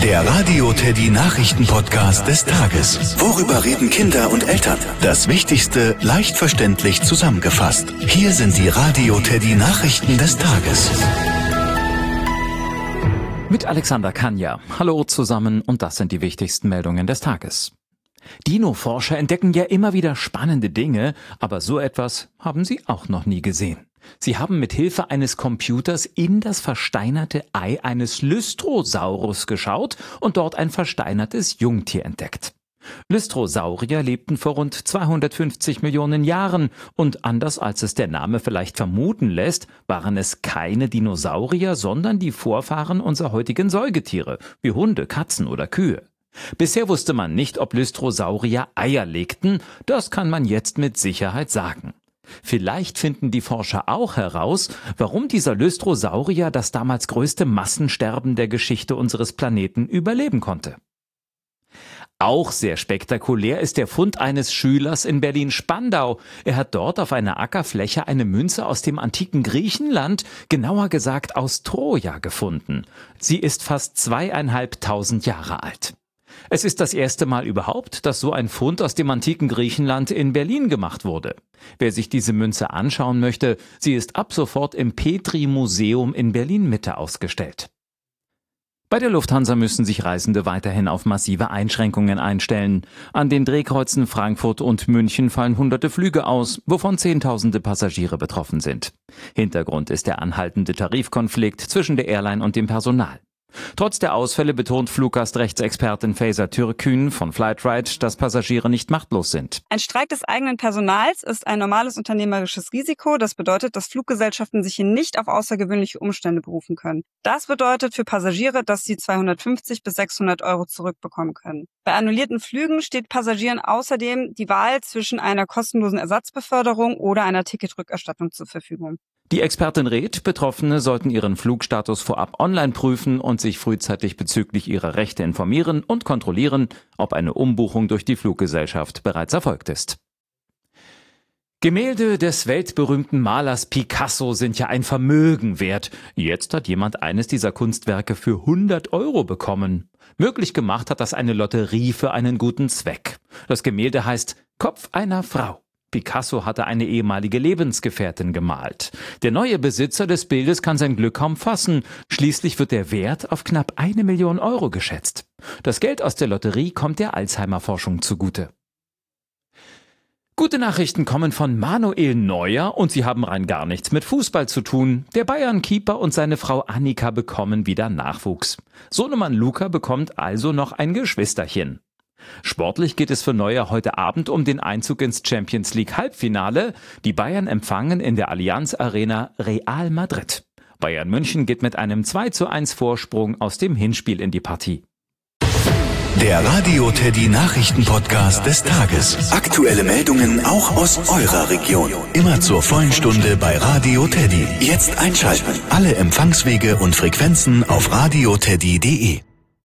Der Radio Teddy Nachrichten-Podcast des Tages. Worüber reden Kinder und Eltern? Das Wichtigste leicht verständlich zusammengefasst. Hier sind die Radio Teddy Nachrichten des Tages. Mit Alexander Kanja. Hallo zusammen und das sind die wichtigsten Meldungen des Tages. Dino-Forscher entdecken ja immer wieder spannende Dinge, aber so etwas haben sie auch noch nie gesehen. Sie haben mit Hilfe eines Computers in das versteinerte Ei eines Lystrosaurus geschaut und dort ein versteinertes Jungtier entdeckt. Lystrosaurier lebten vor rund 250 Millionen Jahren und anders als es der Name vielleicht vermuten lässt, waren es keine Dinosaurier, sondern die Vorfahren unserer heutigen Säugetiere, wie Hunde, Katzen oder Kühe. Bisher wusste man nicht, ob Lystrosaurier Eier legten, das kann man jetzt mit Sicherheit sagen. Vielleicht finden die Forscher auch heraus, warum dieser Lystrosaurier das damals größte Massensterben der Geschichte unseres Planeten überleben konnte. Auch sehr spektakulär ist der Fund eines Schülers in Berlin-Spandau. Er hat dort auf einer Ackerfläche eine Münze aus dem antiken Griechenland, genauer gesagt aus Troja, gefunden. Sie ist fast 2.500 Jahre alt. Es ist das erste Mal überhaupt, dass so ein Fund aus dem antiken Griechenland in Berlin gemacht wurde. Wer sich diese Münze anschauen möchte, sie ist ab sofort im Petri-Museum in Berlin-Mitte ausgestellt. Bei der Lufthansa müssen sich Reisende weiterhin auf massive Einschränkungen einstellen. An den Drehkreuzen Frankfurt und München fallen hunderte Flüge aus, wovon Zehntausende Passagiere betroffen sind. Hintergrund ist der anhaltende Tarifkonflikt zwischen der Airline und dem Personal. Trotz der Ausfälle betont Fluggastrechtsexpertin Feyza Türkün von Flightride, dass Passagiere nicht machtlos sind. Ein Streik des eigenen Personals ist ein normales unternehmerisches Risiko. Das bedeutet, dass Fluggesellschaften sich hier nicht auf außergewöhnliche Umstände berufen können. Das bedeutet für Passagiere, dass sie 250 bis 600 Euro zurückbekommen können. Bei annullierten Flügen steht Passagieren außerdem die Wahl zwischen einer kostenlosen Ersatzbeförderung oder einer Ticketrückerstattung zur Verfügung. Die Expertin rät, Betroffene sollten ihren Flugstatus vorab online prüfen und sich frühzeitig bezüglich ihrer Rechte informieren und kontrollieren, ob eine Umbuchung durch die Fluggesellschaft bereits erfolgt ist. Gemälde des weltberühmten Malers Picasso sind ja ein Vermögen wert. Jetzt hat jemand eines dieser Kunstwerke für 100 Euro bekommen. Möglich gemacht hat das eine Lotterie für einen guten Zweck. Das Gemälde heißt Kopf einer Frau. Picasso hatte eine ehemalige Lebensgefährtin gemalt. Der neue Besitzer des Bildes kann sein Glück kaum fassen. Schließlich wird der Wert auf knapp 1 Million Euro geschätzt. Das Geld aus der Lotterie kommt der Alzheimer-Forschung zugute. Gute Nachrichten kommen von Manuel Neuer und sie haben rein gar nichts mit Fußball zu tun. Der Bayern-Keeper und seine Frau Annika bekommen wieder Nachwuchs. Sohnemann Luca bekommt also noch ein Geschwisterchen. Sportlich geht es für Neuer heute Abend um den Einzug ins Champions League Halbfinale. Die Bayern empfangen in der Allianz Arena Real Madrid. Bayern München geht mit einem 2:1 Vorsprung aus dem Hinspiel in die Partie. Der Radio Teddy Nachrichten-Podcast des Tages. Aktuelle Meldungen auch aus eurer Region. Immer zur vollen Stunde bei Radio Teddy. Jetzt einschalten. Alle Empfangswege und Frequenzen auf radioteddy.de.